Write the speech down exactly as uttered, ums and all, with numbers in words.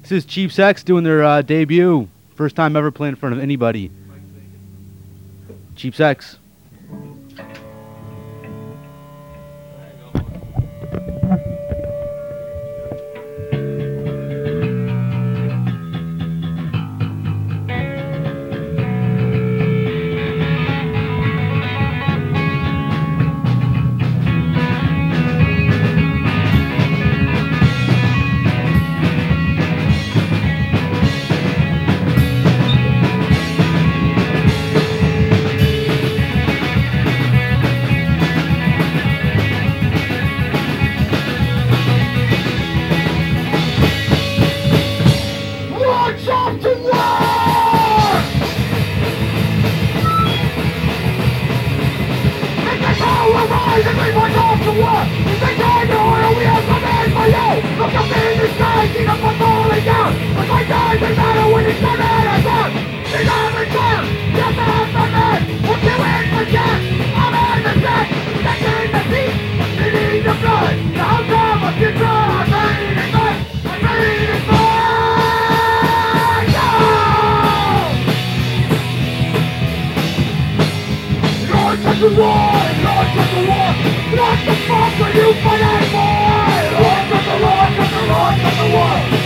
This is Cheap Sex doing their uh, debut. First time ever playing in front of anybody. Cheap Sex. What the fuck are you fighting for? Lord of the Lord of the Lord of the world!